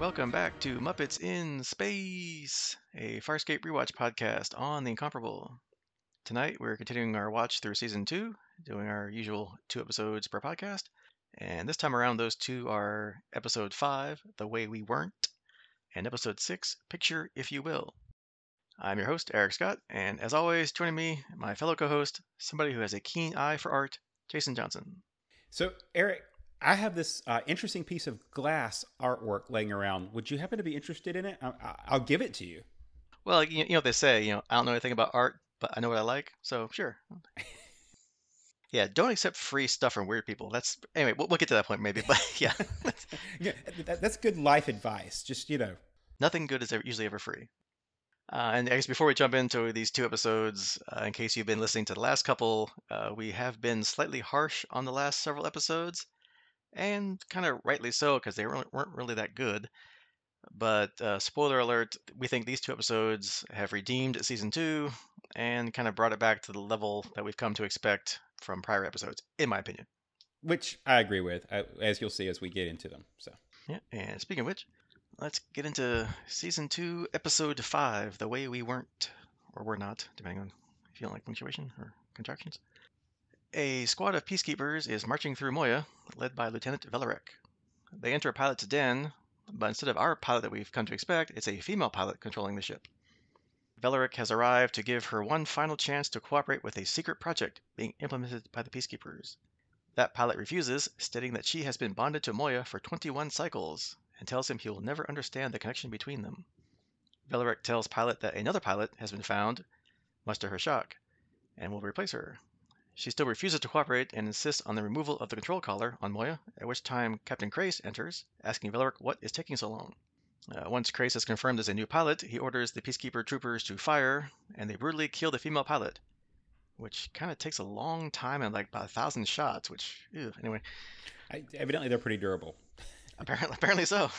Welcome back to Muppets in Space, a Farscape rewatch podcast on The Incomparable. Tonight we're continuing our watch through season 2, doing our usual 2 episodes per podcast. And this time around, those two are episode 5, The Way We Weren't, and episode 6, Picture If You Will. I'm your host, Eric Scott, and as always, joining me, my fellow co host, somebody who has a keen eye for art, Jason Johnson. So, Eric, I have this interesting piece of glass artwork laying around. Would you happen to be interested in it? I'll give it to you. Well, you know what they say, I don't know anything about art, but I know what I like, so sure. Yeah, don't accept free stuff from weird people. That's anyway. We'll get to that point maybe, but yeah, Yeah, that's good life advice. Just. nothing good is usually ever free. And I guess before we jump into these 2 episodes, in case you've been listening to the last couple, we have been slightly harsh on the last several episodes, and kind of rightly so because they weren't really that good. But spoiler alert, we think these 2 episodes have redeemed season 2 and kind of brought it back to the level that we've come to expect from prior episodes, in my opinion. Which I agree with, as you'll see as we get into them. So, Yeah, and speaking of which, let's get into season 2, episode 5, The Way We Weren't, or Were Not, depending on if you don't like punctuation or contractions. A squad of peacekeepers is marching through Moya, led by Lieutenant Velarek. They enter a pilot's den, but instead of our pilot that we've come to expect, it's a female pilot controlling the ship. Velarek has arrived to give her one final chance to cooperate with a secret project being implemented by the peacekeepers. That pilot refuses, stating that she has been bonded to Moya for 21 cycles, and tells him he will never understand the connection between them. Velarek tells Pilot that another pilot has been found, much to her shock, and will replace her. She still refuses to cooperate and insists on the removal of the control collar on Moya, at which time Captain Crace enters, asking Velarek what is taking so long. Once Crace is confirmed as a new pilot, he orders the Peacekeeper troopers to fire, and they brutally kill the female pilot, which kind of takes a long time and like about 1,000 shots, which, ew, anyway. evidently, they're pretty durable. Apparently so.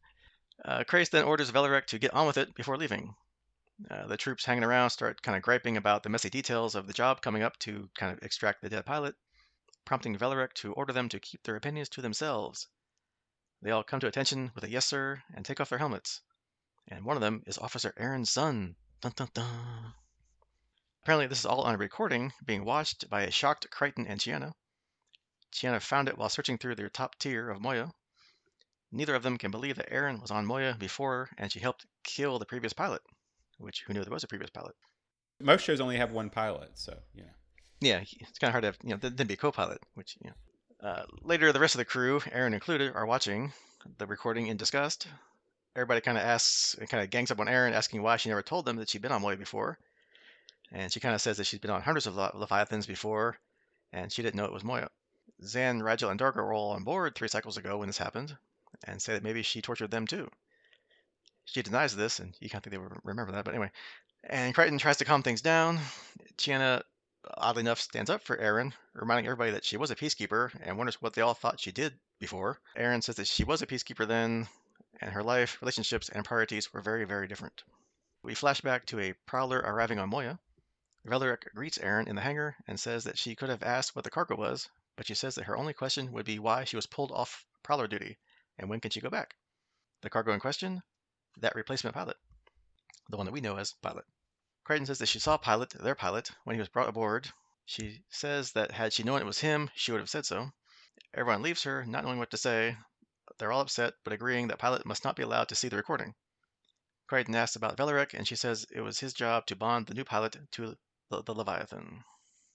Crace then orders Velarek to get on with it before leaving. The troops hanging around start kind of griping about the messy details of the job coming up to kind of extract the dead pilot, prompting Velarek to order them to keep their opinions to themselves. They all come to attention with a yes sir and take off their helmets. And one of them is Officer Aaron's son. Dun dun dun. Apparently this is all on a recording being watched by a shocked Crichton and Chiana. Chiana found it while searching through their top tier of Moya. Neither of them can believe that Aaron was on Moya before and she helped kill the previous pilot, which who knew there was a previous pilot? Most shows only have one pilot, so. Yeah, it's kind of hard to then be a co-pilot, which later the rest of the crew, Aaron included, are watching the recording in disgust. Everybody kind of asks and kind of gangs up on Aaron, asking why she never told them that she'd been on Moya before. And she kind of says that she's been on hundreds of Leviathans before, and she didn't know it was Moya. Zan, Rigel, and Dargo were all on board 3 cycles ago when this happened, and say that maybe she tortured them too. She denies this, and you can't think they would remember that, but anyway. And Crichton tries to calm things down. Chiana, oddly enough, stands up for Aaron, reminding everybody that she was a peacekeeper and wonders what they all thought she did before. Aaron says that she was a peacekeeper then, and her life, relationships, and priorities were very, very different. We flash back to a prowler arriving on Moya. Velarek greets Aaron in the hangar and says that she could have asked what the cargo was, but she says that her only question would be why she was pulled off prowler duty and when can she go back. The cargo in question? That replacement pilot. The one that we know as Pilot. Crichton says that she saw Pilot, their pilot, when he was brought aboard. She says that had she known it was him, she would have said so. Everyone leaves her, not knowing what to say. They're all upset, but agreeing that Pilot must not be allowed to see the recording. Crichton asks about Velarek, and she says it was his job to bond the new pilot to the Leviathan.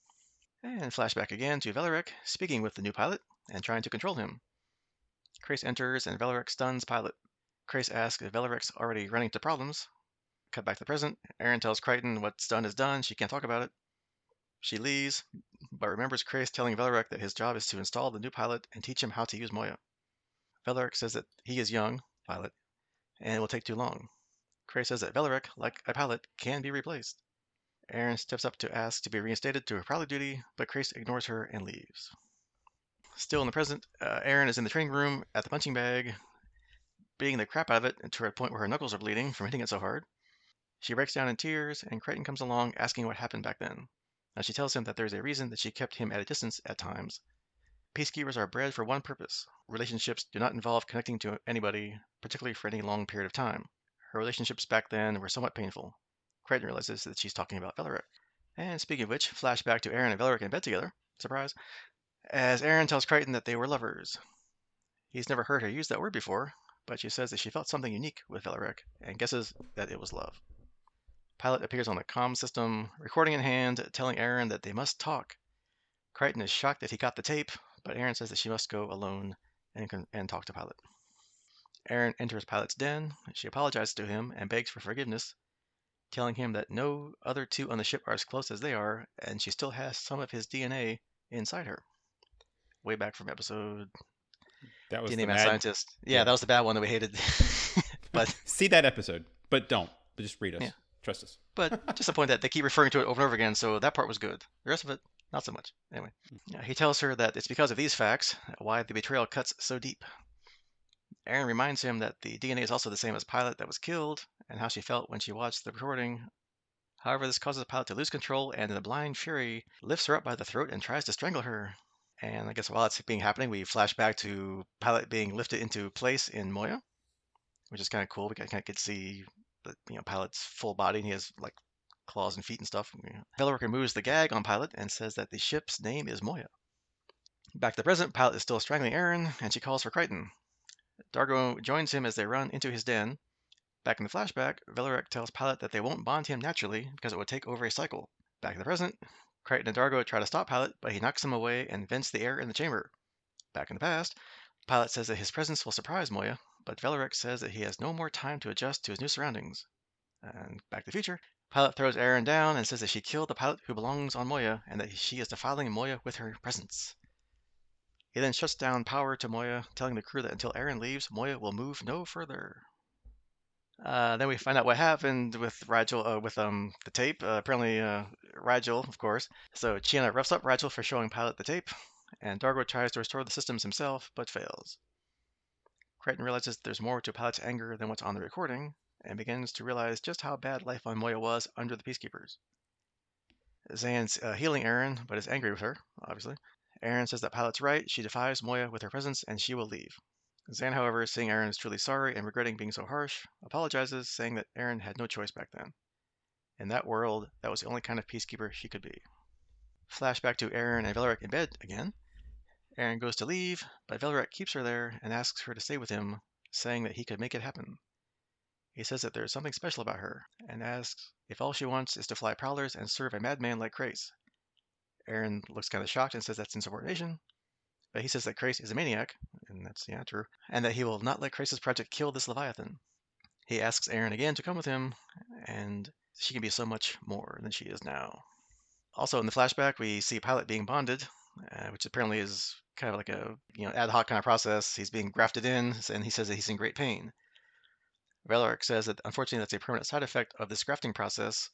And flashback again to Velarek, speaking with the new pilot and trying to control him. Crace enters and Velarek stuns Pilot. Crace asks if Velarek's already running into problems. Cut back to the present. Aaron tells Crichton what's done is done, she can't talk about it. She leaves, but remembers Crace telling Velarek that his job is to install the new pilot and teach him how to use Moya. Velarek says that he is young, Pilot, and it will take too long. Crace says that Velarek, like a pilot, can be replaced. Aaron steps up to ask to be reinstated to her pilot duty, but Crace ignores her and leaves. Still in the present, Aaron is in the training room at the punching bag, beating the crap out of it to a point where her knuckles are bleeding from hitting it so hard. She breaks down in tears, and Crichton comes along asking what happened back then. Now she tells him that there's a reason that she kept him at a distance at times. Peacekeepers are bred for one purpose. Relationships do not involve connecting to anybody, particularly for any long period of time. Her relationships back then were somewhat painful. Crichton realizes that she's talking about Veloric. And speaking of which, flashback to Aaron and Veloric in bed together. Surprise. As Aaron tells Crichton that they were lovers. He's never heard her use that word before, but she says that she felt something unique with Veloric and guesses that it was love. Pilot appears on the comm system, recording in hand, telling Aaron that they must talk. Crichton is shocked that he got the tape, but Aaron says that she must go alone and talk to Pilot. Aaron enters Pilot's den. She apologizes to him and begs for forgiveness, telling him that no other two on the ship are as close as they are, and she still has some of his DNA inside her. Way back from episode That was DNA the Mad mad. Scientist. Yeah, Yeah. that was the bad one that we hated. but See that episode, but don't. But just read us. yeah, Trust us. but just the point that they keep referring to it over and over again, so that part was good. The rest of it, not so much. Anyway, he tells her that it's because of these facts why the betrayal cuts so deep. Aaron reminds him that the DNA is also the same as Pilot that was killed, and how she felt when she watched the recording. However, this causes Pilot to lose control, and in a blind fury, lifts her up by the throat and tries to strangle her. And I guess while it's happening, we flash back to Pilot being lifted into place in Moya, which is kind of cool. We kind of get to see the Pilot's full body, and he has like claws and feet and stuff. Veloric removes the gag on Pilot and says that the ship's name is Moya. Back to the present, Pilot is still strangling Aaron, and she calls for Crichton. Dargo joins him as they run into his den. Back in the flashback, Veloric tells Pilot that they won't bond him naturally because it would take over a cycle. Back in the present, Crichton and Dargo try to stop Pilot, but he knocks them away and vents the air in the chamber. Back in the past, Pilot says that his presence will surprise Moya, but Veloric says that he has no more time to adjust to his new surroundings. And back to the future, Pilot throws Aaron down and says that she killed the pilot who belongs on Moya and that she is defiling Moya with her presence. He then shuts down power to Moya, telling the crew that until Aaron leaves, Moya will move no further. Then we find out what happened with Rigel, with the tape. Apparently, Rigel, of course. So Chiana roughs up Rigel for showing Pilot the tape, and Dargo tries to restore the systems himself, but fails. Crichton realizes there's more to Pilot's anger than what's on the recording, and begins to realize just how bad life on Moya was under the Peacekeepers. Zan's healing Aaron, but is angry with her, obviously. Aaron says that Pilot's right, she defies Moya with her presence, and she will leave. Zan, however, seeing Aaron is truly sorry and regretting being so harsh, apologizes, saying that Aaron had no choice back then. In that world, that was the only kind of peacekeeper she could be. Flashback to Aaron and Veloric in bed again. Aaron goes to leave, but Veloric keeps her there and asks her to stay with him, saying that he could make it happen. He says that there's something special about her, and asks if all she wants is to fly prowlers and serve a madman like Crais. Aaron looks kind of shocked and says that's insubordination, but he says that Crais is a maniac, and that's, yeah, true, and that he will not let Crais' project kill this Leviathan. He asks Aaron again to come with him, and she can be so much more than she is now. Also, in the flashback, we see Pilot being bonded, which apparently is kind of like a ad hoc kind of process. He's being grafted in, and he says that he's in great pain. Veloric says that unfortunately that's a permanent side effect of this grafting process.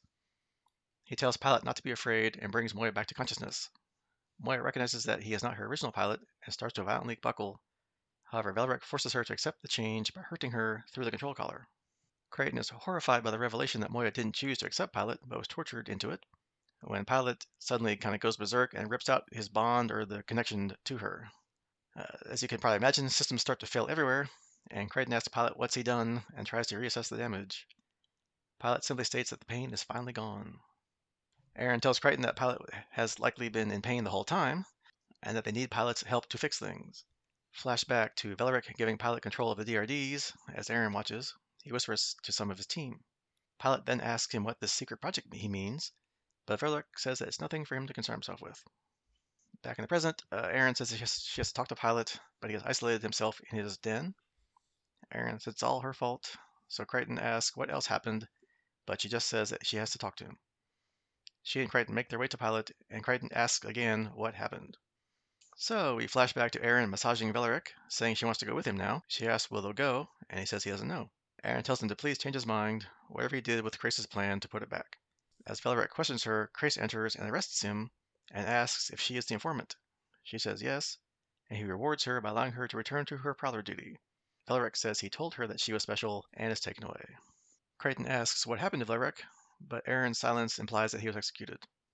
He tells Pilot not to be afraid and brings Moya back to consciousness. Moya recognizes that he is not her original pilot and starts to violently buckle. However, Veloric forces her to accept the change by hurting her through the control collar. Crichton is horrified by the revelation that Moya didn't choose to accept Pilot, but was tortured into it, when Pilot suddenly kind of goes berserk and rips out his bond or the connection to her. As you can probably imagine, systems start to fail everywhere, and Crichton asks Pilot what's he done and tries to reassess the damage. Pilot simply states that the pain is finally gone. Aaron tells Crichton that Pilot has likely been in pain the whole time, and that they need Pilot's help to fix things. Flashback to Veloric giving Pilot control of the DRDs. As Aaron watches, he whispers to some of his team. Pilot then asks him what this secret project he means, but Veloric says that it's nothing for him to concern himself with. Back in the present, Aaron says she has to talk to Pilot, but he has isolated himself in his den. Aaron says it's all her fault, so Crichton asks what else happened, but she just says that she has to talk to him. She and Crichton make their way to Pilot, and Crichton asks again what happened. So we flash back to Aaron massaging Veloric, saying she wants to go with him now. She asks will they go, and he says he doesn't know. Aaron tells him to please change his mind, whatever he did with Crais' plan to put it back. As Veloric questions her, Crais enters and arrests him, and asks if she is the informant. She says yes, and he rewards her by allowing her to return to her prowler duty. Veloric says he told her that she was special and is taken away. Crichton asks what happened to Veloric, but Aaron's silence implies that he was executed.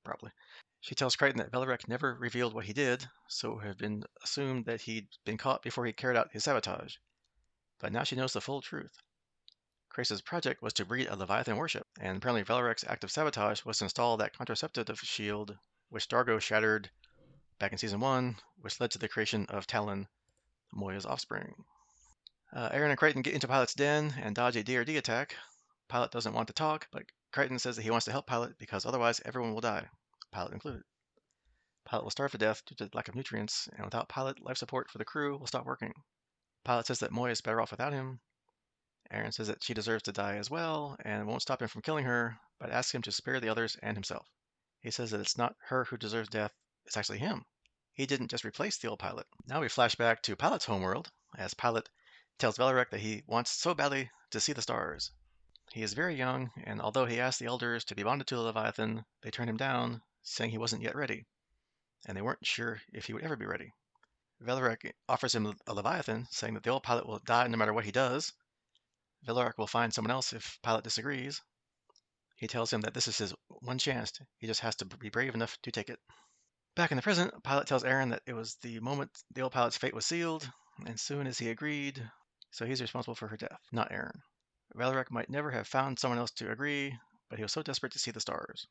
probably. She tells Crichton that Velorek never revealed what he did, so it had been assumed that he'd been caught before he carried out his sabotage. But now she knows the full truth. Crace's project was to breed a Leviathan warship, and apparently Velorek's act of sabotage was to install that contraceptive shield which Dargo shattered back in Season 1, which led to the creation of Talon, Moya's offspring. Aaron and Crichton get into Pilot's den and dodge a DRD attack. Pilot doesn't want to talk, but Crichton says that he wants to help Pilot because otherwise everyone will die, Pilot included. Pilot will starve to death due to lack of nutrients, and without Pilot, life support for the crew will stop working. Pilot says that Moya is better off without him. Aaron says that she deserves to die as well, and won't stop him from killing her, but asks him to spare the others and himself. He says that it's not her who deserves death, it's actually him. He didn't just replace the old Pilot. Now we flash back to Pilot's homeworld, as Pilot tells Velorek that he wants so badly to see the stars. He is very young, and although he asked the elders to be bonded to the Leviathan, they turned him down, saying he wasn't yet ready, and they weren't sure if he would ever be ready. Velorek offers him a Leviathan, saying that the old Pilot will die no matter what he does. Velorek will find someone else if Pilot disagrees. He tells him that this is his one chance, he just has to be brave enough to take it. Back in the present, Pilot tells Aaron that it was the moment the old Pilot's fate was sealed, and soon as he agreed, so he's responsible for her death, not Aaron. Velorek might never have found someone else to agree, but he was so desperate to see the stars.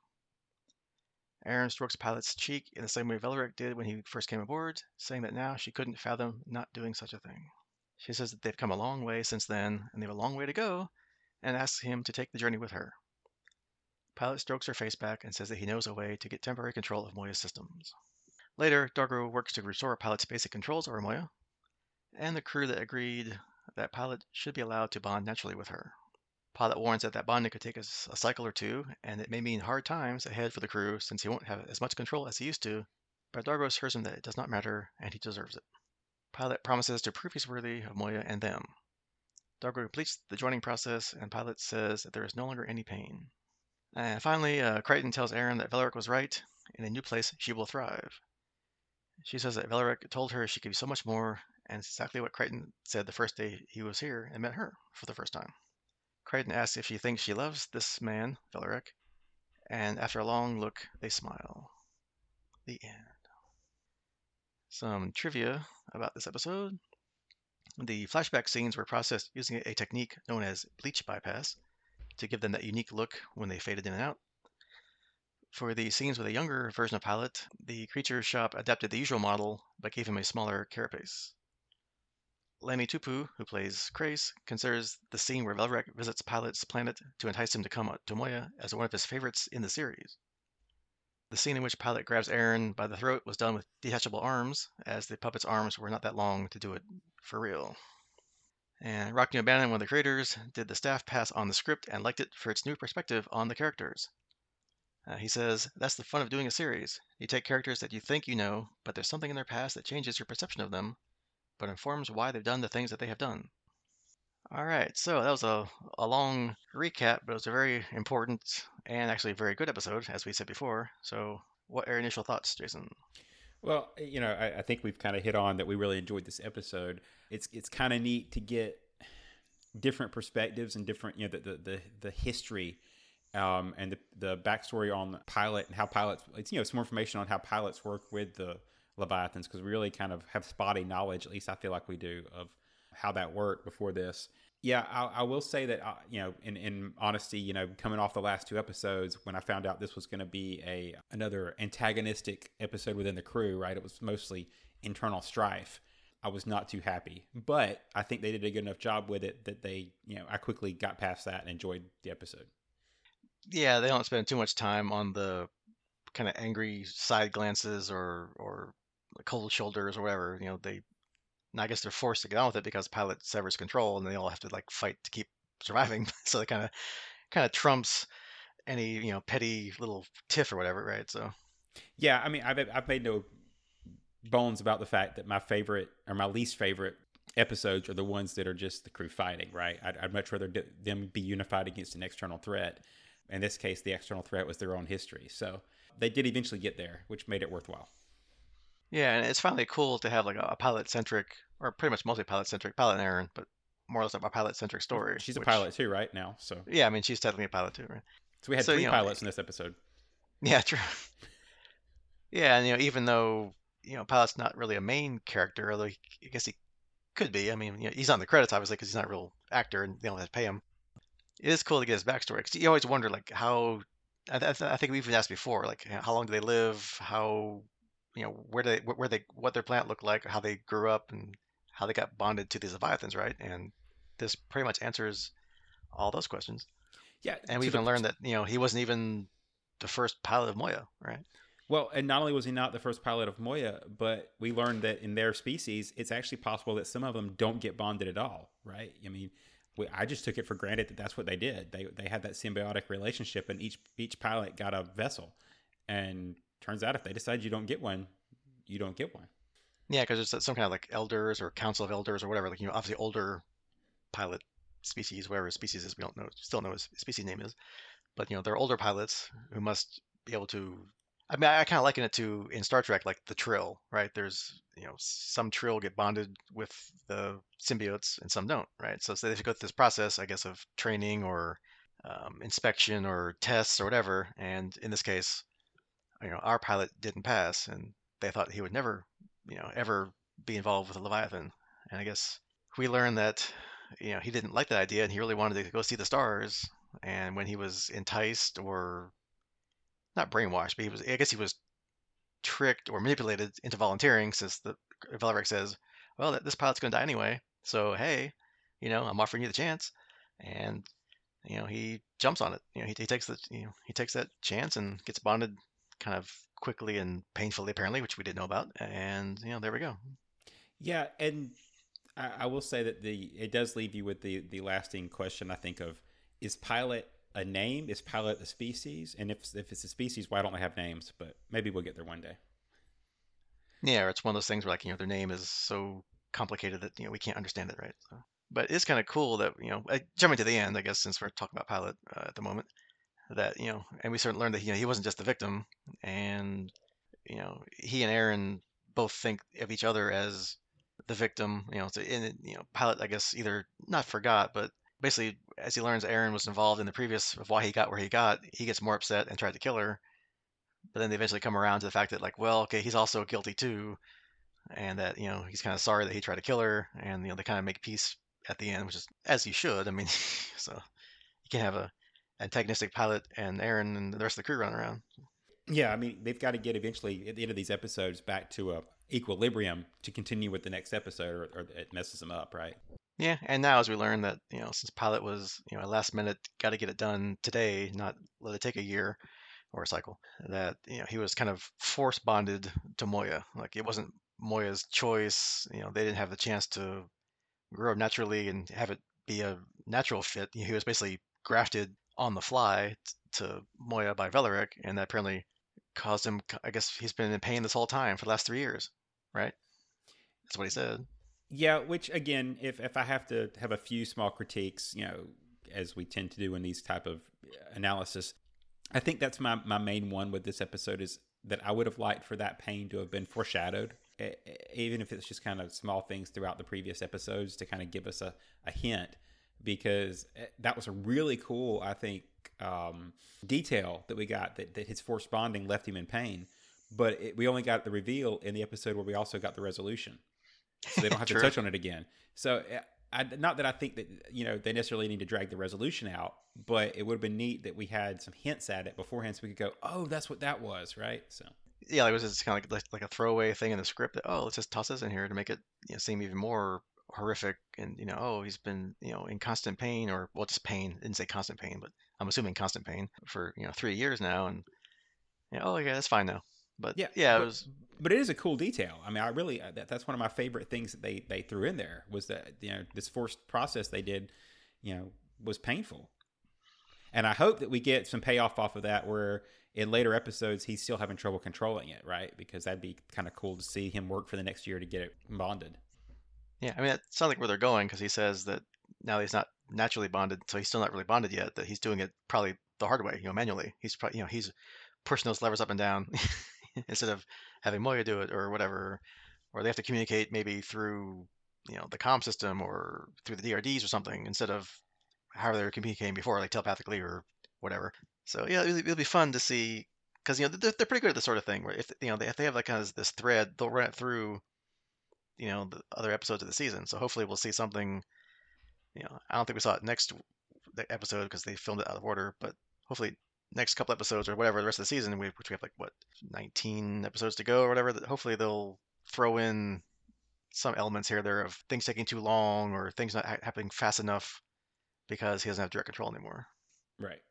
Aaron strokes Pilot's cheek in the same way Velorek did when he first came aboard, saying that now she couldn't fathom not doing such a thing. She says that they've come a long way since then, and they have a long way to go, and asks him to take the journey with her. Pilot strokes her face back and says that he knows a way to get temporary control of Moya's systems. Later, Dargo works to restore Pilot's basic controls over Moya, and the crew that agreed that Pilot should be allowed to bond naturally with her. Pilot warns that bonding could take a cycle or two, and it may mean hard times ahead for the crew since he won't have as much control as he used to, but Dargo assures him that it does not matter and he deserves it. Pilot promises to prove he's worthy of Moya and them. Dargo completes the joining process, and Pilot says that there is no longer any pain. And finally, Crichton tells Aaron that Velorek was right. In a new place, she will thrive. She says that Velorek told her she could be so much more, and it's exactly what Crichton said the first day he was here and met her for the first time. Crichton asks if she thinks she loves this man, Velorek, and after a long look, they smile. The end. Some trivia about this episode. The flashback scenes were processed using a technique known as bleach bypass to give them that unique look when they faded in and out. For the scenes with a younger version of Pilot, the creature shop adapted the usual model but gave him a smaller carapace. Lamy Tupu, who plays Crace, considers the scene where Velorek visits Pilot's planet to entice him to come to Moya as one of his favorites in the series. The scene in which Pilot grabs Aaron by the throat was done with detachable arms, as the puppet's arms were not that long to do it for real. And Rockne O'Bannon, one of the creators, did the staff pass on the script and liked it for its new perspective on the characters. He says, "That's the fun of doing a series. You take characters that you think you know, but there's something in their past that changes your perception of them, but informs why they've done the things that they have done." All right, so that was a long recap, but it was a very important and actually very good episode, as we said before. So, what are your initial thoughts, Jason? Well, I think we've kind of hit on that we really enjoyed this episode. It's kind of neat to get different perspectives and different, the history and the backstory on Pilot and how pilots, some more information on how pilots work with the Leviathans, because we really kind of have spotty knowledge, at least I feel like we do, of how that worked before this. Yeah, I will say that, in honesty, coming off the last two episodes, when I found out this was going to be another antagonistic episode within the crew, right? It was mostly internal strife. I was not too happy, but I think they did a good enough job with it that I quickly got past that and enjoyed the episode. Yeah, they don't spend too much time on the kind of angry side glances or cold shoulders or whatever. I guess they're forced to get on with it because Pilot severs control, and they all have to like fight to keep surviving. So it kind of trumps any petty little tiff or whatever, right? So yeah, I mean, I've made no bones about the fact that my favorite or my least favorite episodes are the ones that are just the crew fighting, right? I'd much rather them be unified against an external threat. In this case, the external threat was their own history. So they did eventually get there, which made it worthwhile. yeah, and it's finally cool to have like a pilot-centric, or pretty much mostly pilot-centric, Pilot and Aaron, but more or less a pilot-centric story. She's a pilot too, right now. So yeah, I mean she's technically a pilot too, right? we had So three pilots in this episode. Yeah, true. Yeah, and even though Pilot's not really a main character, although I guess he could be. I mean, he's on the credits obviously because he's not a real actor and they don't have to pay him. It is cool to get his backstory because you always wonder like how. I think we even asked before, like how long do they live? How, where they, what their plant looked like, how they grew up, and how they got bonded to these leviathans, right? And this pretty much answers all those questions. Yeah, And we to the even learned that he wasn't even the first pilot of Moya, right? well, and not only was he not the first pilot of Moya, but we learned that in their species, it's actually possible that some of them don't get bonded at all, right? I mean, I just took it for granted that that's what they did. They had that symbiotic relationship, and each pilot got a vessel. And turns out, if they decide you don't get one, you don't get one. Yeah, because there's some kind of like elders or council of elders or whatever, like obviously older pilot species, whatever his species is, we don't know, still know his species name is. But they're older pilots who must be able to. I mean, I kind of liken it to in Star Trek, like the Trill, right? There's some Trill get bonded with the symbiotes and some don't, right? So they have to go through this process, I guess, of training or inspection or tests or whatever. And in this case, our pilot didn't pass, and they thought he would never, ever be involved with a Leviathan. And I guess we learned that, he didn't like that idea, and he really wanted to go see the stars. And when he was enticed or not brainwashed, but I guess he was tricked or manipulated into volunteering, since the Valeric says, "Well, this pilot's going to die anyway, so hey, I'm offering you the chance." And he jumps on it. He takes he takes that chance and gets bonded kind of quickly and painfully, apparently, which we didn't know about. And there we go. Yeah, and I will say that the it does leave you with the lasting question. I think of, is pilot a name? Is pilot a species? And if it's a species, why don't they have names? But maybe we'll get there one day. Yeah, or it's one of those things where like their name is so complicated that we can't understand it, right? So, but it's kind of cool that jumping to the end, I guess, since we're talking about pilot at the moment, that and we certainly learned that he wasn't just the victim, and he and Aaron both think of each other as the victim. So Pilot, I guess, either not forgot, but basically, as he learns Aaron was involved in the previous of why he got where he got, he gets more upset and tried to kill her. But then they eventually come around to the fact that, like, well, okay, he's also guilty too, and that he's kind of sorry that he tried to kill her, and they kind of make peace at the end, which is as you should. I mean, so you can have a antagonistic Pilot and Aaron and the rest of the crew running around. Yeah, I mean they've got to get eventually at the end of these episodes back to a equilibrium to continue with the next episode, or it messes them up, right? Yeah, and now as we learn that, since Pilot was, a last minute, got to get it done today, not let it take a year or a cycle, that, he was kind of force bonded to Moya. Like it wasn't Moya's choice. They didn't have the chance to grow up naturally and have it be a natural fit. He was basically grafted on the fly to Moya by Velaric, and that apparently caused him, I guess he's been in pain this whole time for the last 3 years, right? That's what he said. Yeah, which again, if I have to have a few small critiques, as we tend to do in these type of analysis, I think that's my main one with this episode is that I would have liked for that pain to have been foreshadowed, even if it's just kind of small things throughout the previous episodes to kind of give us a hint, because that was a really cool, I think, detail that we got that his forced bonding left him in pain, but we only got the reveal in the episode where we also got the resolution, so they don't have to True. touch on it again. So not that I think that they necessarily need to drag the resolution out, but it would have been neat that we had some hints at it beforehand, so we could go, "Oh, that's what that was," right? So Yeah, like, it was just kind of like a throwaway thing in the script that, oh, let's just toss this in here to make it seem even more horrific. And oh, he's been in constant pain, or well, just pain. Didn't say constant pain, but I'm assuming constant pain for 3 years now. And oh yeah, that's fine now. But yeah, yeah, it but was. but it is a cool detail. I mean, I really that's one of my favorite things that they threw in there was that this forced process they did, was painful, and I hope that we get some payoff off of that where in later episodes he's still having trouble controlling it, right? Because that'd be kind of cool to see him work for the next year to get it bonded. Yeah, I mean, it sounds like where they're going because he says that now he's not naturally bonded, so he's still not really bonded yet. That he's doing it probably the hard way, manually. He's probably he's pushing those levers up and down instead of having Moya do it or whatever, or they have to communicate maybe through the comm system or through the DRDs or something instead of how they were communicating before, like telepathically or whatever. So yeah, it'll be fun to see because they're pretty good at this sort of thing. Where if they have like kind of this thread, they'll run it through the other episodes of the season. So hopefully we'll see something. I don't think we saw it next episode because they filmed it out of order, but hopefully next couple episodes or whatever the rest of the season, which we have like what 19 episodes to go or whatever. Hopefully they'll throw in some elements here there of things taking too long or things not happening fast enough because he doesn't have direct control anymore. Right.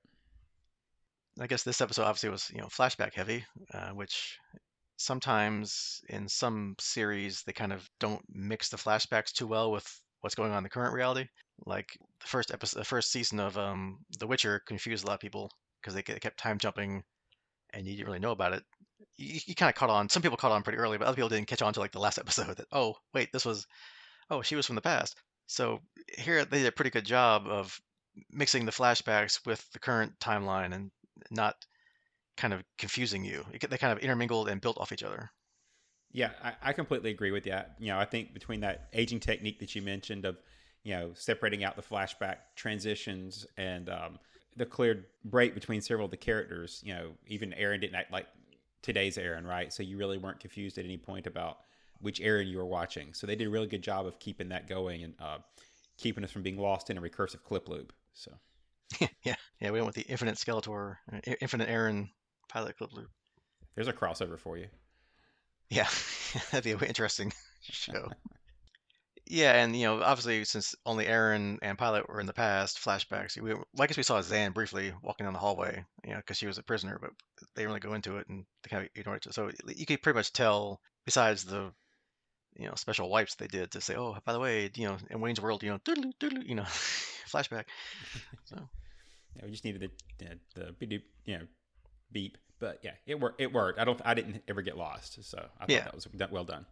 I guess this episode obviously was flashback heavy, which sometimes in some series they kind of don't mix the flashbacks too well with what's going on in the current reality. Like the first season of The Witcher confused a lot of people because they kept time jumping and you didn't really know about it. You kind of caught on. Some people caught on pretty early, but other people didn't catch on to like the last episode. That oh wait, she was from the past. So here they did a pretty good job of mixing the flashbacks with the current timeline and not kind of confusing you. They kind of intermingled and built off each other. Yeah, I completely agree with that. I think between that aging technique that you mentioned of, separating out the flashback transitions and the clear break between several of the characters, even Aaron didn't act like today's Aaron, right? So you really weren't confused at any point about which Aaron you were watching. So they did a really good job of keeping that going and keeping us from being lost in a recursive clip loop. So yeah, we went with the Infinite Skeletor, Infinite Aaron pilot clip loop. There's a crossover for you. Yeah, that'd be an interesting show. Yeah, and obviously since only Aaron and Pilot were in the past, flashbacks. I guess we saw Zan briefly walking down the hallway, because she was a prisoner, but they didn't really go into it and they kind of ignored it. So you could pretty much tell, besides the special wipes they did to say, oh, by the way, in Wayne's World, doodle, doodle, flashback. So Yeah, we just needed the beep, beep. But yeah, it worked. It worked. I didn't ever get lost, so I thought that was well done.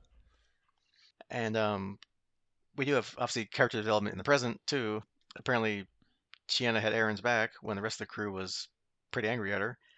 And we do have obviously character development in the present too. Apparently, Chiana had Aaron's back when the rest of the crew was pretty angry at her.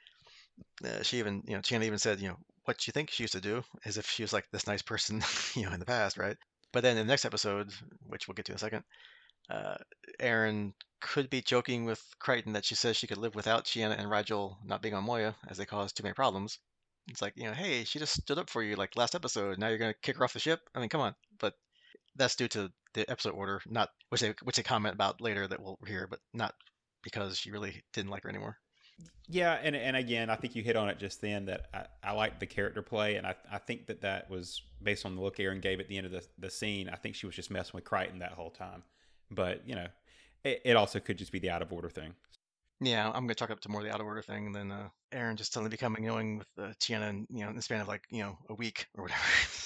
Chiana even said, what you think she used to do, as if she was like this nice person, in the past, right? But then in the next episode, which we'll get to in a second, uh, Aaron could be joking with Crichton that she says she could live without Chiana and Rigel not being on Moya as they cause too many problems. It's like, hey, she just stood up for you like last episode. Now you're gonna kick her off the ship? I mean, come on. But that's due to the episode order, not which they comment about later that we'll hear, but not because she really didn't like her anymore. Yeah, and again, I think you hit on it just then that I like the character play, and I think that was based on the look Aaron gave at the end of the scene. I think she was just messing with Crichton that whole time. But, it also could just be the out of order thing. Yeah, I'm gonna chalk up to more the out of order thing and then Aaron just suddenly becoming annoying with Chiana, in the span of like a week or whatever.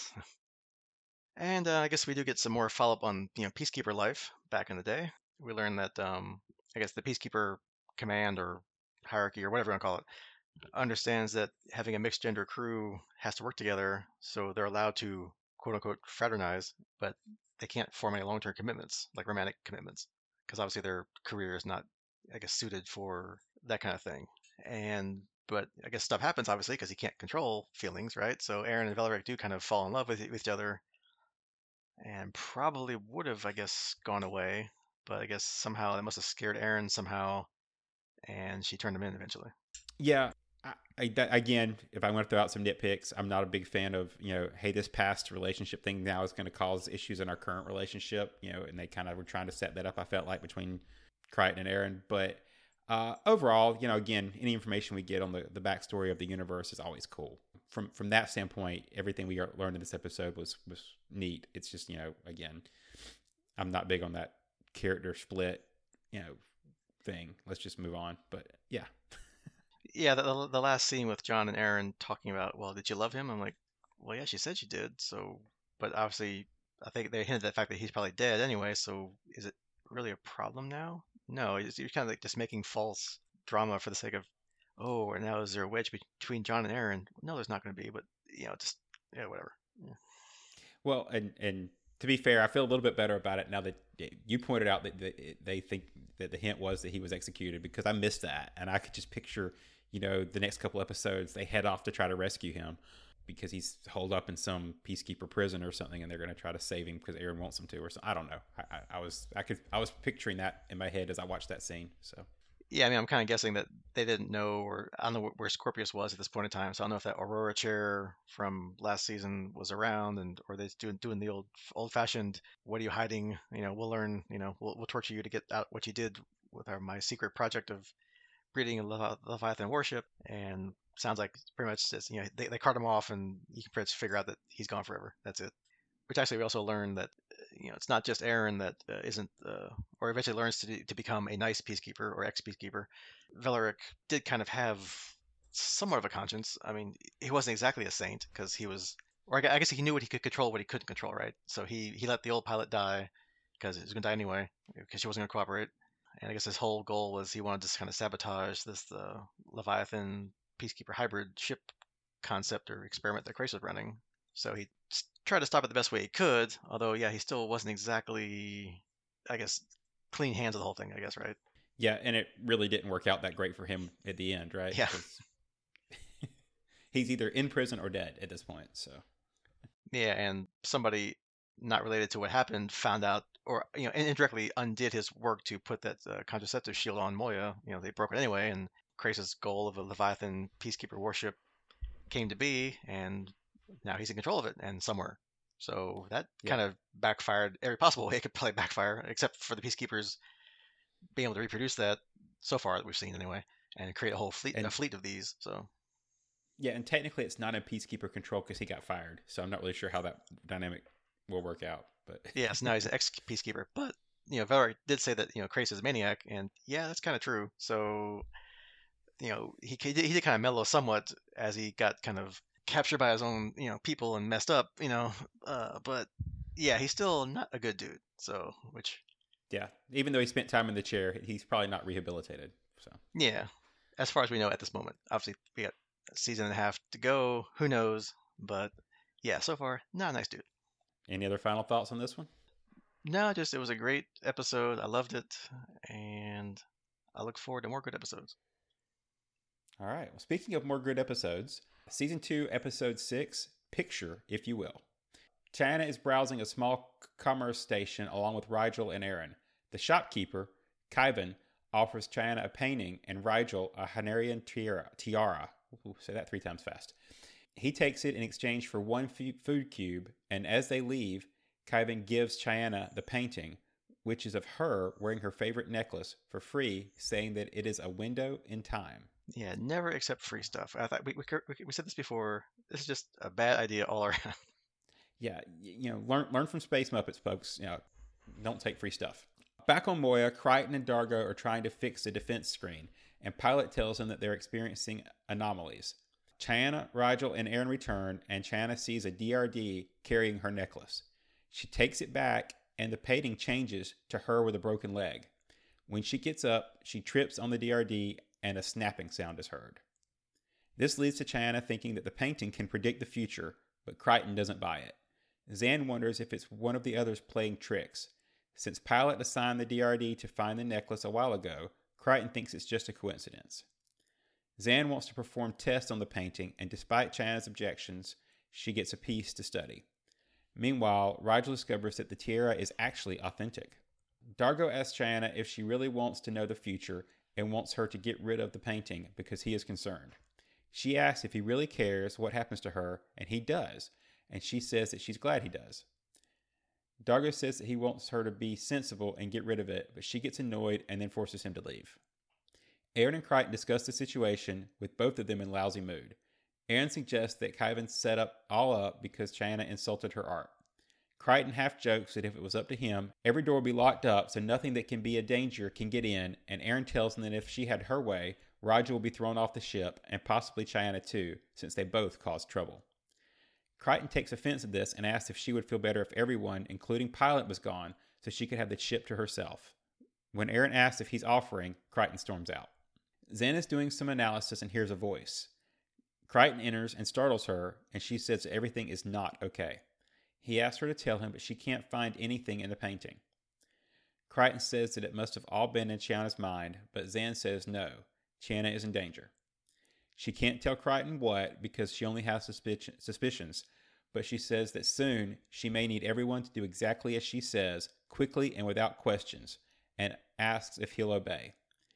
And I guess we do get some more follow up on peacekeeper life back in the day. We learn that I guess the peacekeeper command or hierarchy or whatever you want to call it understands that having a mixed gender crew has to work together, so they're allowed to quote unquote fraternize, but they can't form any long term commitments like romantic commitments because obviously their career is not, I guess, suited for that kind of thing. But I guess stuff happens obviously because he can't control feelings, right? So Aaron and Valeric do kind of fall in love with each other and probably would have, I guess, gone away, but I guess somehow that must have scared Aaron somehow, and she turned him in eventually. Yeah. Again, if I want to throw out some nitpicks, I'm not a big fan of, hey, this past relationship thing now is going to cause issues in our current relationship, and they kind of were trying to set that up, I felt like, between Crichton and Aaron. But overall, again, any information we get on the backstory of the universe is always cool. From that standpoint, everything we learned in this episode was neat. It's just, again, I'm not big on that character split, thing. Let's just move on. But yeah. Yeah, the last scene with John and Aaron talking about, well, did you love him? I'm like, well, yeah, she said she did. So, but obviously, I think they hinted at the fact that he's probably dead anyway. So, is it really a problem now? No, you're kind of like just making false drama for the sake of, oh, and now is there a wedge between John and Aaron? No, there's not going to be, but just whatever. Yeah. Well, and to be fair, I feel a little bit better about it now that you pointed out that they think that the hint was that he was executed, because I missed that, and I could just picture, the next couple episodes they head off to try to rescue him because he's holed up in some peacekeeper prison or something, and they're going to try to save him because Aaron wants him to, or something. I don't know. I was picturing that in my head as I watched that scene. So Yeah, I mean, I'm kind of guessing that they didn't know, or I don't know where Scorpius was at this point in time. So I don't know if that Aurora chair from last season was around, and or they doing the old-fashioned, what are you hiding? We'll learn. We'll torture you to get out what you did with my secret project of breeding a Leviathan warship. And sounds like pretty much just, they cart him off, and you can pretty much figure out that he's gone forever. That's it. Which actually we also learned that it's not just Aaron that isn't or eventually learns to become a nice peacekeeper or ex-peacekeeper. Velaric did kind of have somewhat of a conscience. I mean, he wasn't exactly a saint because he was, or I guess he knew what he could control, what he couldn't control, right? So he let the old pilot die because he was going to die anyway because she wasn't going to cooperate. And I guess his whole goal was he wanted to kind of sabotage this Leviathan peacekeeper hybrid ship concept or experiment that Crace was running. So he tried to stop it the best way he could. Although, yeah, he still wasn't exactly, I guess, clean hands of the whole thing. I guess, right? Yeah, and it really didn't work out that great for him at the end, right? Yeah, Because he's either in prison or dead at this point. So yeah, and somebody not related to what happened found out, or indirectly undid his work to put that contraceptive shield on Moya. They broke it anyway, and Crace's goal of a Leviathan peacekeeper warship came to be, and now he's in control of it and somewhere. So that yeah, kind of backfired every possible way it could probably backfire, except for the peacekeepers being able to reproduce that so far that we've seen anyway, and create a whole fleet, a and fleet of these. So yeah, and technically it's not in peacekeeper control because he got fired. So I'm not really sure how that dynamic will work out. But yeah, so now he's an ex peacekeeper, but Valor did say that Krace is a maniac, and yeah, that's kind of true. So he did kind of mellow somewhat as he got kind of captured by his own people and messed up, but yeah, he's still not a good dude. So which yeah, even though he spent time in the chair, he's probably not rehabilitated. So yeah, as far as we know at this moment, obviously we got a season and a half to go. Who knows? But yeah, so far not a nice dude. any other final thoughts on this one? No, just it was a great episode. I loved it, and I look forward to more good episodes. All right. Well, speaking of more good episodes, season 2, episode 6, Picture, if you will. China is browsing a small commerce station along with Rigel and Aaron. The shopkeeper, Kaivan, offers China a painting and Rigel a Hanarian tiara. Ooh, say that 3 times fast. He takes it in exchange for one food cube, and as they leave, Kaivan gives China the painting, which is of her wearing her favorite necklace for free, saying that it is a window in time. Yeah, never accept free stuff. I thought we said this before. This is just a bad idea all around. Yeah, learn from Space Muppets, folks. Don't take free stuff. Back on Moya, Crichton and Dargo are trying to fix the defense screen, and Pilot tells them that they're experiencing anomalies. China, Rigel, and Aaron return, and China sees a DRD carrying her necklace. She takes it back, and the painting changes to her with a broken leg. When she gets up, she trips on the DRD, and a snapping sound is heard. This leads to China thinking that the painting can predict the future, but Crichton doesn't buy it. Zan wonders if it's one of the others playing tricks. Since Pilot assigned the DRD to find the necklace a while ago, Crichton thinks it's just a coincidence. Zan wants to perform tests on the painting, and despite China's objections, she gets a piece to study. Meanwhile, Rigel discovers that the tiara is actually authentic. Dargo asks China if she really wants to know the future and wants her to get rid of the painting because he is concerned. She asks if he really cares what happens to her, and he does, and she says that she's glad he does. Dargo says that he wants her to be sensible and get rid of it, but she gets annoyed and then forces him to leave. Aaron and Crichton discuss the situation, with both of them in lousy mood. Aaron suggests that Kaivan set all up because China insulted her art. Crichton half jokes that if it was up to him, every door would be locked up so nothing that can be a danger can get in, and Aaron tells him that if she had her way, Roger will be thrown off the ship, and possibly China too, since they both caused trouble. Crichton takes offense at this and asks if she would feel better if everyone, including Pilot, was gone, so she could have the ship to herself. When Aaron asks if he's offering, Crichton storms out. Zan is doing some analysis and hears a voice. Crichton enters and startles her, and she says that everything is not okay. He asks her to tell him, but she can't find anything in the painting. Crichton says that it must have all been in Chana's mind, but Zan says no, Chana is in danger. She can't tell Crichton what because she only has suspicions, but she says that soon she may need everyone to do exactly as she says, quickly and without questions, and asks if he'll obey.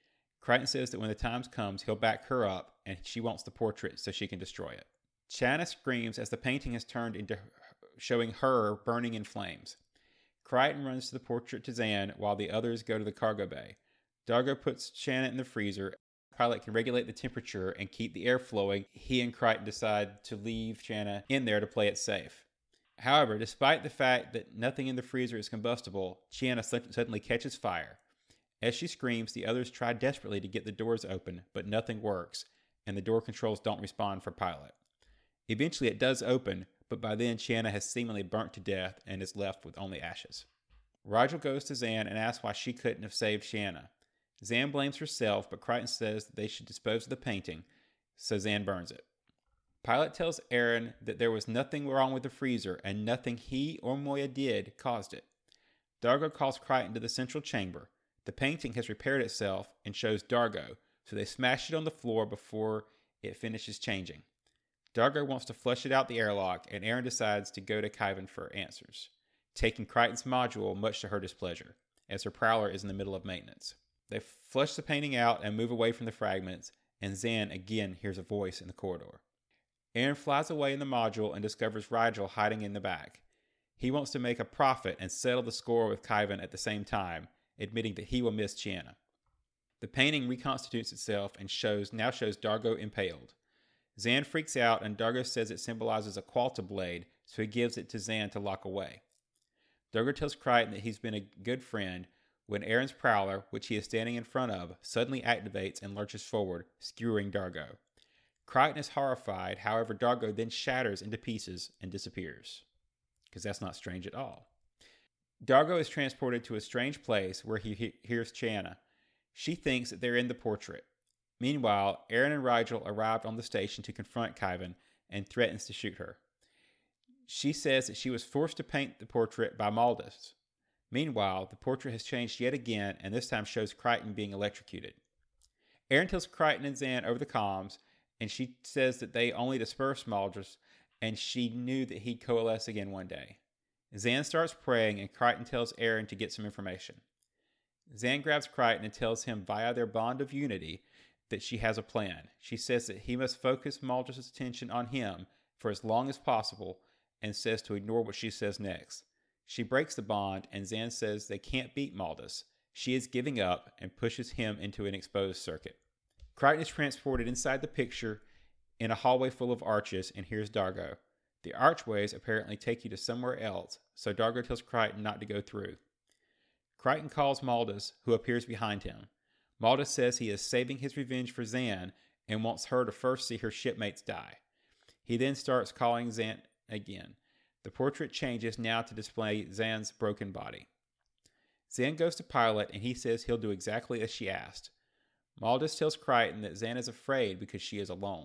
Crichton says that when the time comes, he'll back her up, and she wants the portrait so she can destroy it. Shanna screams as the painting has turned into showing her burning in flames. Crichton runs to the portrait to Zan while the others go to the cargo bay. Dargo puts Shanna in the freezer. Pilot can regulate the temperature and keep the air flowing. He and Crichton decide to leave Shanna in there to play it safe. However, despite the fact that nothing in the freezer is combustible, Shanna suddenly catches fire. As she screams, the others try desperately to get the doors open, but nothing works, and the door controls don't respond for Pilot. Eventually it does open, but by then Shanna has seemingly burnt to death and is left with only ashes. Rygel goes to Zan and asks why she couldn't have saved Shanna. Zan blames herself, but Crichton says that they should dispose of the painting, so Zan burns it. Pilot tells Aaron that there was nothing wrong with the freezer and nothing he or Moya did caused it. Dargo calls Crichton to the central chamber. The painting has repaired itself and shows Dargo, so they smash it on the floor before it finishes changing. Dargo wants to flush it out the airlock, and Aaron decides to go to Khyven for answers, taking Crichton's module much to her displeasure, as her prowler is in the middle of maintenance. They flush the painting out and move away from the fragments, and Zan again hears a voice in the corridor. Aaron flies away in the module and discovers Rygel hiding in the back. He wants to make a profit and settle the score with Khyven at the same time, admitting that he will miss Shanna. The painting reconstitutes itself and now shows Dargo impaled. Zan freaks out, and Dargo says it symbolizes a Qualta blade, so he gives it to Zan to lock away. Dargo tells Crichton that he's been a good friend when Aaron's prowler, which he is standing in front of, suddenly activates and lurches forward, skewering Dargo. Crichton is horrified, however Dargo then shatters into pieces and disappears. Because that's not strange at all. Dargo is transported to a strange place where he hears Shanna. She thinks that they're in the portrait. Meanwhile, Aaron and Rygel arrived on the station to confront Khyven and threatens to shoot her. She says that she was forced to paint the portrait by Maldus. Meanwhile, the portrait has changed yet again, and this time shows Crichton being electrocuted. Aaron tells Crichton and Zan over the comms, and she says that they only dispersed Maldus, and she knew that he'd coalesce again one day. Zan starts praying, and Crichton tells Aaron to get some information. Zan grabs Crichton and tells him via their bond of unity that she has a plan. She says that he must focus Maldus' attention on him for as long as possible, and says to ignore what she says next. She breaks the bond, and Zan says they can't beat Maldus. She is giving up and pushes him into an exposed circuit. Crichton is transported inside the picture in a hallway full of arches and hears Dargo. The archways apparently take you to somewhere else, so Dargo tells Crichton not to go through. Crichton calls Maldus, who appears behind him. Maldus says he is saving his revenge for Zan and wants her to first see her shipmates die. He then starts calling Zan again. The portrait changes now to display Zan's broken body. Zan goes to Pilot, and he says he'll do exactly as she asked. Maldus tells Crichton that Zan is afraid because she is alone.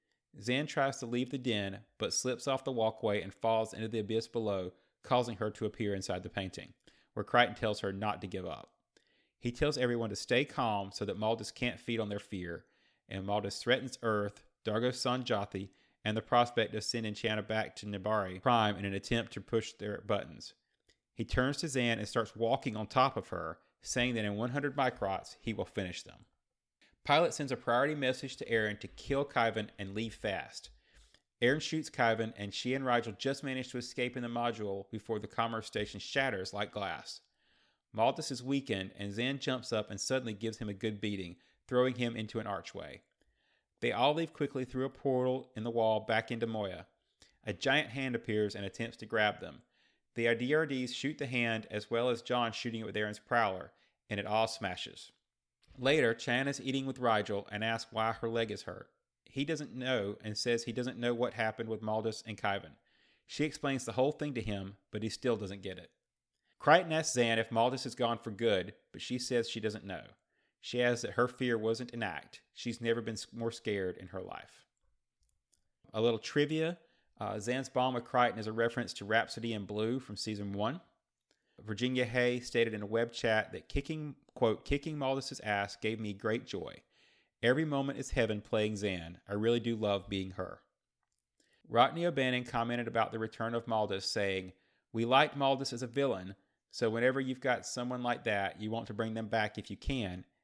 Zan tries to leave the den, but slips off the walkway and falls into the abyss below, causing her to appear inside the painting, where Crichton tells her not to give up. He tells everyone to stay calm so that Maldus can't feed on their fear, and Maldus threatens Earth, Dargo's son Jothi, and the prospect of sending Shanna back to Nebari Prime in an attempt to push their buttons. He turns to Zan and starts walking on top of her, saying that in 100 microts he will finish them. Pilot sends a priority message to Aaron to kill Khyven and leave fast. Aaron shoots Khyven, and she and Rygel just manage to escape in the module before the commerce station shatters like glass. Maldus is weakened, and Zan jumps up and suddenly gives him a good beating, throwing him into an archway. They all leave quickly through a portal in the wall back into Moya. A giant hand appears and attempts to grab them. The DRDs shoot the hand as well as John shooting it with Aaron's prowler, and it all smashes. Later, Chan is eating with Rygel and asks why her leg is hurt. He doesn't know and says he doesn't know what happened with Maldus and Khyven. She explains the whole thing to him, but he still doesn't get it. Crichton asks Zan if Maldus is gone for good, but she says she doesn't know. She adds that her fear wasn't an act. She's never been more scared in her life. A little trivia. Zan's bond with Crichton is a reference to Rhapsody in Blue from Season 1. Virginia Hay stated in a web chat that kicking Maldus' ass gave me great joy. Every moment is heaven playing Zan. I really do love being her. Rodney O'Bannon commented about the return of Maldus, saying, "We liked Maldus as a villain, so whenever you've got someone like that, you want to bring them back if you can,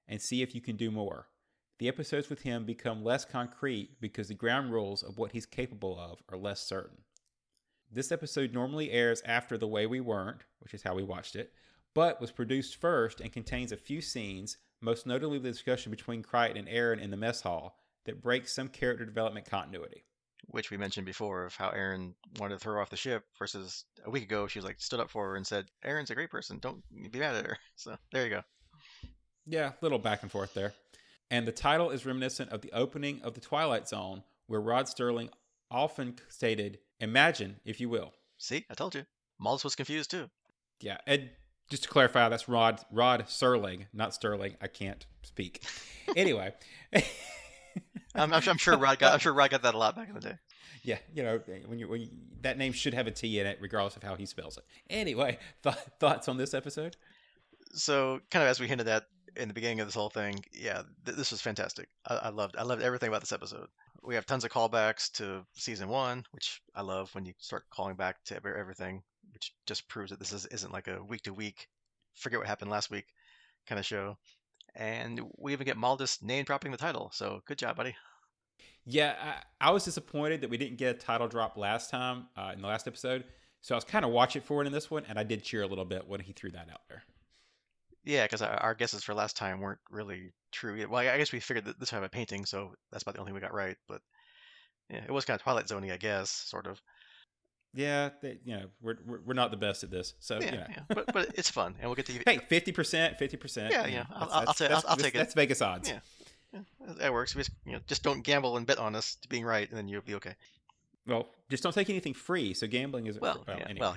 and see if you can do more. The episodes with him become less concrete because the ground rules of what he's capable of are less certain. This episode normally airs after The Way We Weren't, which is how we watched it, but was produced first and contains a few scenes, most notably the discussion between Crichton and Aaron in the mess hall, that breaks some character development continuity. Which we mentioned before of how Aaron wanted to throw her off the ship versus a week ago she was like stood up for her and said, Aaron's a great person, don't be mad at her. So there you go. Yeah, little back and forth there. And the title is reminiscent of the opening of The Twilight Zone, where Rod Serling often stated, imagine, if you will. See, I told you. Malls was confused too. Yeah, and just to clarify, that's Rod Serling, not Sterling. I can't speak. Anyway. I'm sure Rod got that a lot back in the day. Yeah, when you that name should have a T in it, regardless of how he spells it. Anyway, thoughts on this episode? So, kind of as we hinted at in the beginning of this whole thing, yeah, this was fantastic. I loved everything about this episode. We have tons of callbacks to season 1, which I love when you start calling back to everything, which just proves that this isn't like a week to week, forget what happened last week kind of show. And we even get Maldus name dropping the title. So good job, buddy. Yeah, I was disappointed that we didn't get a title drop last time in the last episode. So I was kind of watching for it in this one, and I did cheer a little bit when he threw that out there. Yeah, because our guesses for last time weren't really true. Well, I guess we figured that this time a painting, so that's about the only thing we got right. But yeah, it was kind of Twilight Zone-y, I guess, sort of. Yeah, we're not the best at this, so yeah. But it's fun, and we'll get to hey, 50%. Yeah. I'll take it. That's Vegas odds. Yeah, that works. Just don't gamble and bet on us being right, and then you'll be okay. Well, just don't take anything free. So gambling is anyway.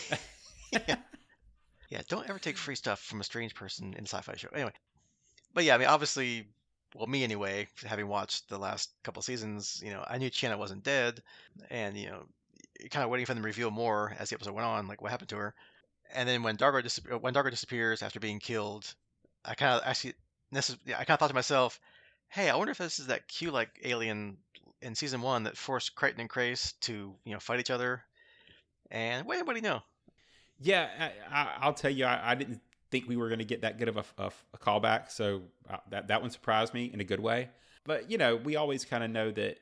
Yeah, don't ever take free stuff from a strange person in a sci-fi show. Anyway, but yeah, I mean, obviously, well, me anyway, having watched the last couple seasons, I knew Chiana wasn't dead, and kind of waiting for them to reveal more as the episode went on, like what happened to her. And then when Dargo disappears after being killed, I kind of thought to myself, hey, I wonder if this is that Q-like alien in season 1 that forced Crichton and Crais to fight each other. And what anybody know? Yeah, I'll tell you, I didn't think we were going to get that good of a callback, so that one surprised me in a good way. But we always kind of know that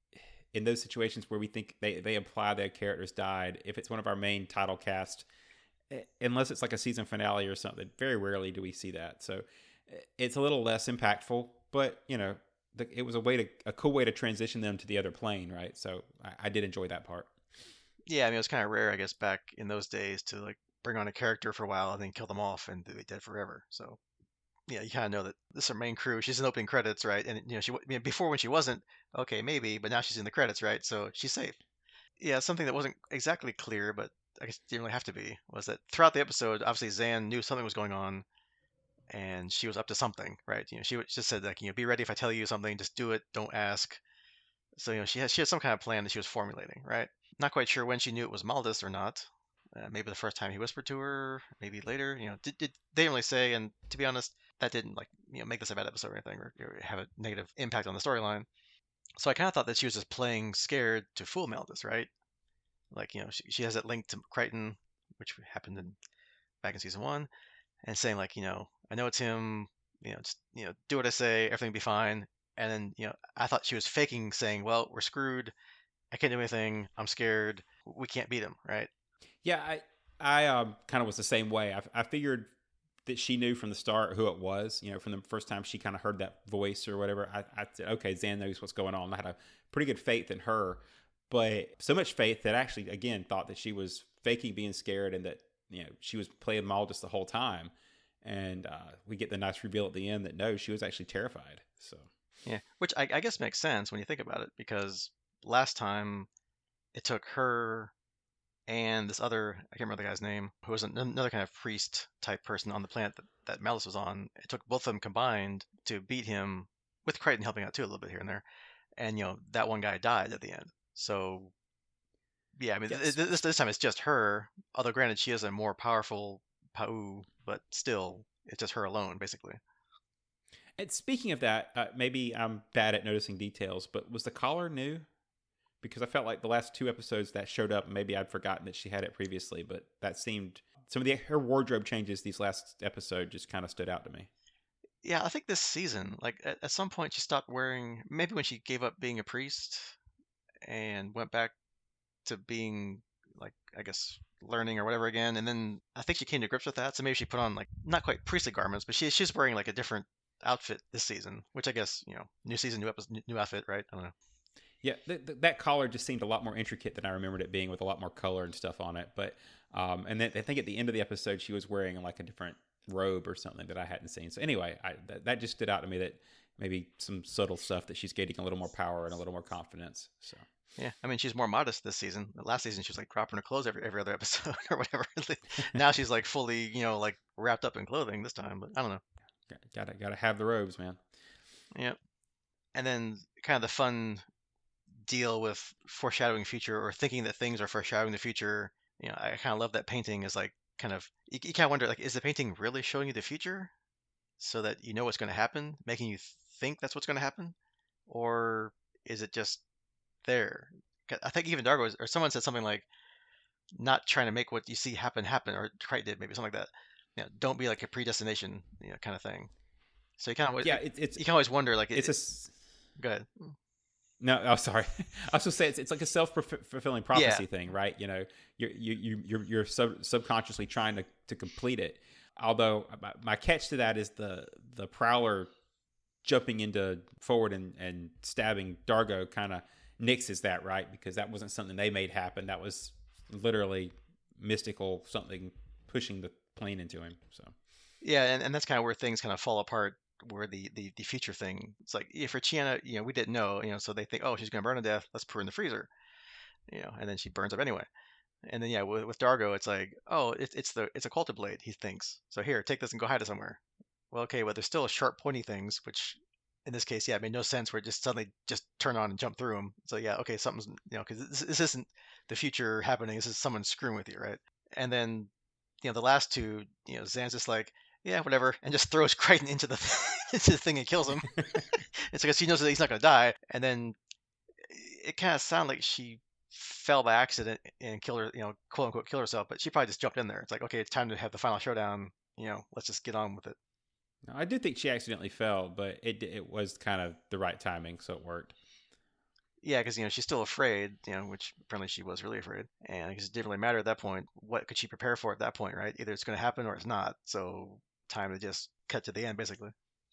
in those situations where we think they imply their characters died, if it's one of our main title cast, unless it's like a season finale or something, very rarely do we see that. So it's a little less impactful, but it was a cool way to transition them to the other plane, right? So I did enjoy that part. Yeah, I mean, it was kind of rare, I guess, back in those days to like bring on a character for a while and then kill them off and be dead forever. So yeah, you kind of know that this is her main crew. She's in opening credits, right? And before when she wasn't, okay, maybe, but now she's in the credits, right? So she's safe. Yeah, something that wasn't exactly clear, but I guess didn't really have to be, was that throughout the episode, obviously Zan knew something was going on, and she was up to something, right? She just said like, be ready if I tell you something, just do it, don't ask. So she had some kind of plan that she was formulating, right? Not quite sure when she knew it was Maldus or not. Maybe the first time he whispered to her, maybe later. They didn't really say, and to be honest, that didn't make this a bad episode or anything, or have a negative impact on the storyline. So I kind of thought that she was just playing scared to fool Maldus, right? Like she has that link to Crichton, which happened back in season 1, and saying like I know it's him, just do what I say, everything will be fine. And then I thought she was faking, saying, well, we're screwed. I can't do anything. I'm scared. We can't beat him, right? Yeah, I kind of was the same way. I figured that she knew from the start who it was. From the first time she kind of heard that voice or whatever. I said, okay, Zan knows what's going on. I had a pretty good faith in her, but so much faith that I actually, again, thought that she was faking being scared and that she was playing Maldus the whole time. And we get the nice reveal at the end that no, she was actually terrified. So yeah, which I guess makes sense when you think about it, because last time it took her and this other, I can't remember the guy's name, who was another kind of priest type person on the planet that Malice was on. It took both of them combined to beat him, with Crichton helping out too a little bit here and there. And that one guy died at the end. So yeah, I mean, yes. This time it's just her. Although granted, she is a more powerful Pa'u, but still, it's just her alone, basically. And speaking of that, maybe I'm bad at noticing details, but was the collar new? Because I felt like the last 2 episodes that showed up, maybe I'd forgotten that she had it previously, but that seemed, some of her wardrobe changes these last episode just kind of stood out to me. Yeah, I think this season, like at some point, she stopped wearing. Maybe when she gave up being a priest and went back to being like, I guess, learning or whatever again, and then I think she came to grips with that. So maybe she put on like not quite priestly garments, but she's wearing like a different outfit this season, which I guess new season, new episode, new outfit, right? I don't know. Yeah, that collar just seemed a lot more intricate than I remembered it being, with a lot more color and stuff on it. But and then I think at the end of the episode, she was wearing like a different robe or something that I hadn't seen. So anyway, that just stood out to me, that maybe some subtle stuff, that she's gaining a little more power and a little more confidence. So Yeah, I mean she's more modest this season. Last season she was like dropping her clothes every other episode or whatever. Now she's like fully, like wrapped up in clothing this time. But I don't know. gotta have the robes, man. Yeah, and then kind of the fun deal with foreshadowing future or thinking that things are foreshadowing the future. I kind of love that painting is like kind of you kind of wonder like, is the painting really showing you the future so that you know what's going to happen, making you think that's what's going to happen, or is it just there? 'Cause I think even Dargo or someone said something like, not trying to make what you see happen, or Trite did maybe something like that. Don't be like a predestination, kind of thing. So Yeah, you can always wonder like it's a go ahead. no. Oh, sorry. I was going to say it's like a self fulfilling Yeah, prophecy thing, right? You're subconsciously trying to complete it. Although my catch to that is the Prowler jumping into forward and stabbing Dargo kind of nixes that, right? Because that wasn't something they made happen. That was literally mystical, something pushing the plane into him. So yeah, and that's kind of where things kind of fall apart. Where the future thing, it's like, for Chiana, we didn't know, so they think, oh, she's gonna burn to death. Let's put her in the freezer, and then she burns up anyway. And then yeah, with Dargo, it's like, oh, it's a quilted blade. He thinks so. Here, take this and go hide it somewhere. Well, okay, but there's still sharp, pointy things, which in this case, yeah, it made no sense where it just suddenly just turn on and jump through them. So yeah, okay, something's, because this isn't the future happening. This is someone screwing with you, right? And then, the last two, Zan's just like, yeah, whatever, and just throws Crichton into the into the thing and kills him. It's because he knows that he's not gonna die. And then it kind of sounded like she fell by accident and killed her, quote unquote, kill herself, but she probably just jumped in there. It's like, okay, it's time to have the final showdown. Let's just get on with it. I do think she accidentally fell, but it was kind of the right timing, so it worked. Yeah, because she's still afraid, which apparently she was really afraid, and I guess it didn't really matter at that point. What could she prepare for at that point, right? Either it's going to happen or it's not. So time to just cut to the end, basically.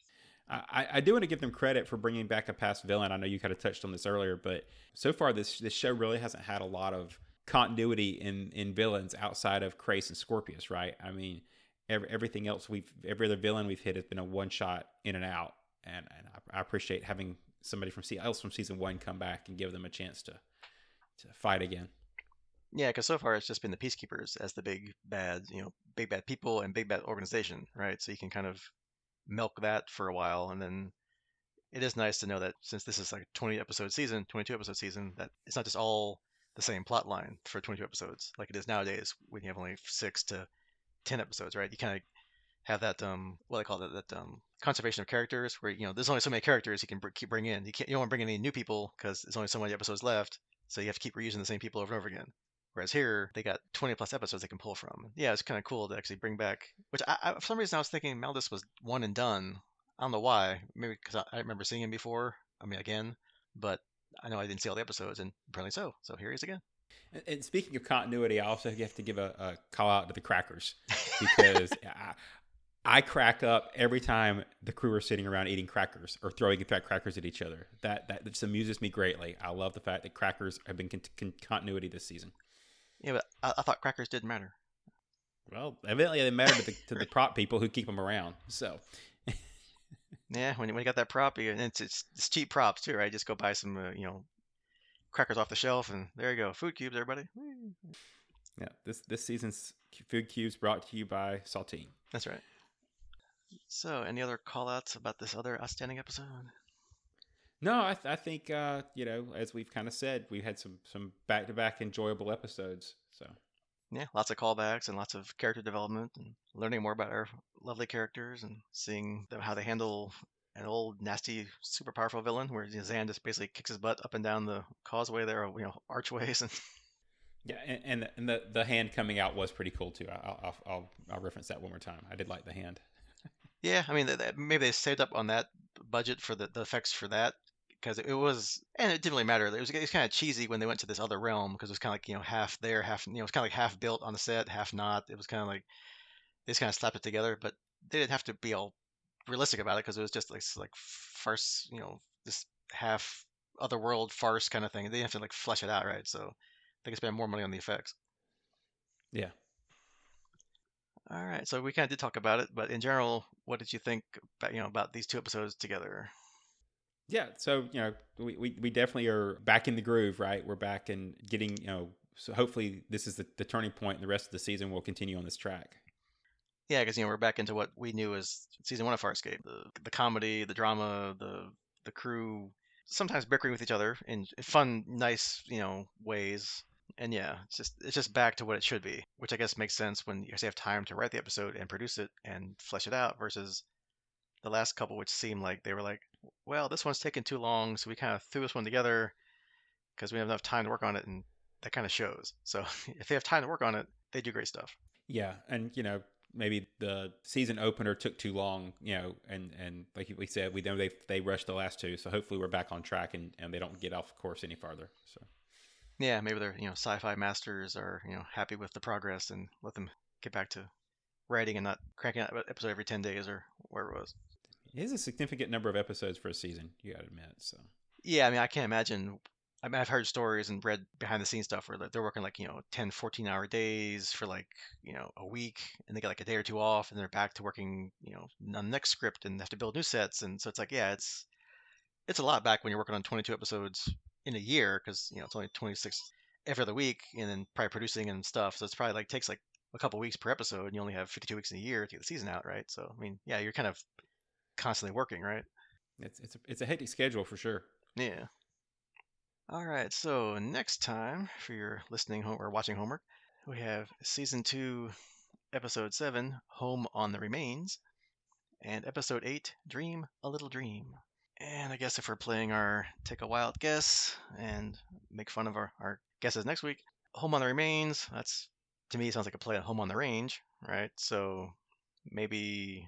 I do want to give them credit for bringing back a past villain. I know you kind of touched on this earlier, but so far this show really hasn't had a lot of continuity in villains outside of Crais and Scorpius, right? I mean, everything else every other villain we've hit has been a one shot in and out, and I appreciate having somebody else from season one come back and give them a chance to fight again. Yeah, because so far it's just been the peacekeepers as the big bad, big bad people and big bad organization, right? So you can kind of milk that for a while, and then it is nice to know that since this is like a 20-episode season, 22 episode season, that it's not just all the same plot line for 22 episodes like it is nowadays when you have only 6 to 10 episodes, right? You kind of have that what do they call it, that conservation of characters, where there's only so many characters you can bring in. You don't want to bring in any new people because there's only so many episodes left, so you have to keep reusing the same people over and over again. Whereas here they got 20 plus episodes they can pull from. Yeah, it's kind of cool to actually bring back. Which for some reason I was thinking Maldus was one and done. I don't know why. Maybe because I remember seeing him before. I mean, again, but I know I didn't see all the episodes, and apparently so. So here he is again. And speaking of continuity, I also have to give a call out to the Crackers, because I crack up every time the crew are sitting around eating crackers or throwing fat crackers at each other. That just amuses me greatly. I love the fact that crackers have been continuity this season. Yeah, but I thought crackers didn't matter. Well, evidently they matter to the prop people who keep them around. So Yeah, when you got that prop, and it's cheap props too, right? Just go buy some, crackers off the shelf, and there you go, food cubes, everybody. Woo. yeah, this season's food cubes brought to you by Saltine. That's right. So, any other call-outs about this other outstanding episode? No, I think as we've kind of said, we had some back-to-back enjoyable episodes. So Yeah, lots of callbacks and lots of character development and learning more about our lovely characters and seeing how they handle an old, nasty, super powerful villain where Zan just basically kicks his butt up and down the causeway there, archways. And yeah, and the hand coming out was pretty cool too. I'll reference that one more time. I did like the hand. Yeah, I mean, maybe they saved up on that budget for the effects for that because it was, and it didn't really matter. It was kind of cheesy when they went to this other realm because it was kind of like half there, half it was kind of like half built on the set, half not. It was kind of like they just kind of slapped it together, but they didn't have to be all realistic about it because it was just like farce, this half otherworld farce kind of thing. They didn't have to like flesh it out, right? So they could spend more money on the effects. Yeah. All right, so we kind of did talk about it, but in general, what did you think about about these two episodes together? Yeah, so we definitely are back in the groove, right? We're back and getting, so hopefully this is the turning point, and the rest of the season will continue on this track. Yeah, because we're back into what we knew as season one of Farscape: the comedy, the drama, the crew, sometimes bickering with each other in fun, nice ways. And yeah, it's just back to what it should be, which I guess makes sense when you actually have time to write the episode and produce it and flesh it out versus the last couple, which seemed like they were like, well, this one's taking too long, so we kind of threw this one together because we have enough time to work on it, and that kind of shows. So if they have time to work on it, they do great stuff. Yeah, and maybe the season opener took too long, and like we said, we know they rushed the last two, so hopefully we're back on track and they don't get off course any farther. So Yeah, maybe their sci-fi masters are happy with the progress and let them get back to writing and not cranking out an episode every 10 days or where it was. it is a significant number of episodes for a season, you got to admit. So Yeah, I mean, I can't imagine. I mean, I've heard stories and read behind the scenes stuff where they're working like 10, 14-hour days for like a week, and they get like a day or two off, and they're back to working on the next script and have to build new sets, and so it's like yeah, it's a lot back when you're working on 22 episodes in a year because it's only 26 every other week, and then probably producing and stuff. So it's probably like takes like a couple weeks per episode, and you only have 52 weeks in a year to get the season out, right? So I mean, yeah, you're kind of constantly working, right? it's a hectic schedule for sure. Yeah. All right. So next time for your listening home or watching homework, we have season two, episode seven, Home on the Remains, and episode eight, Dream a Little Dream. And I guess if we're playing our take a wild guess and make fun of our guesses next week, Home on the Remains, that's to me sounds like a play on Home on the Range, right? So maybe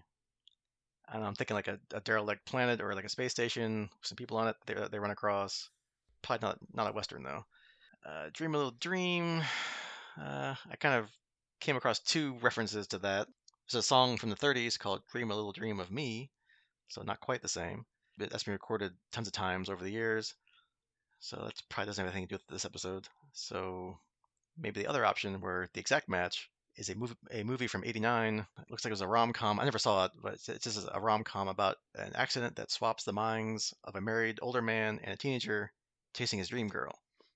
I don't know, I'm thinking like a derelict planet or like a space station, with some people on it they run across. Probably not a Western though. Dream a Little Dream. I kind of came across two references to that. There's a song from the 30s called Dream a Little Dream of Me, so not quite the same. But that's been recorded tons of times over the years. So that probably doesn't have anything to do with this episode. So maybe the other option, where the exact match is a movie from '89. It looks like it was a rom-com. I never saw it, but it's just a rom-com about an accident that swaps the minds of a married older man and a teenager chasing his dream girl.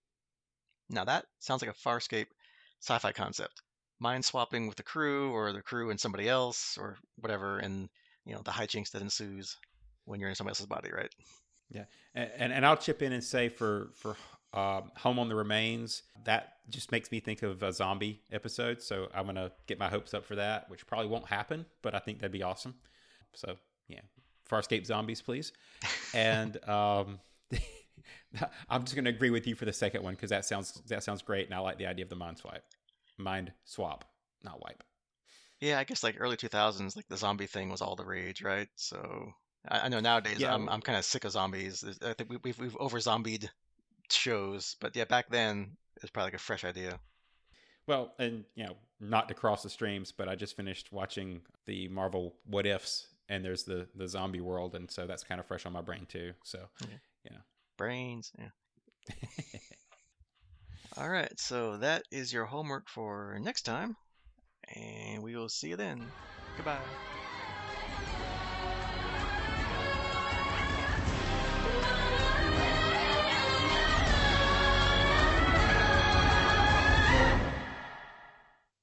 Now that sounds like a Farscape sci-fi concept. Mind swapping with the crew or the crew and somebody else or whatever, and the hijinks that ensues when you're in somebody else's body, right? Yeah, and I'll chip in and say for Home on the Remains, that just makes me think of a zombie episode. So I'm gonna get my hopes up for that, which probably won't happen, but I think that'd be awesome. So yeah, Farscape zombies, please. And I'm just gonna agree with you for the second one because that sounds great, and I like the idea of the mind swap, not wipe. Yeah, I guess like early 2000s, like the zombie thing was all the rage, right? So I know nowadays Yeah, I'm kind of sick of zombies. I think we've over zombied shows, but yeah, back then it was probably like a fresh idea. well, and not to cross the streams, but I just finished watching the Marvel What Ifs, and there's the zombie world, and so that's kind of fresh on my brain too. So, Yeah. yeah. Brains. Yeah. All right, so that is your homework for next time, and we will see you then. Goodbye.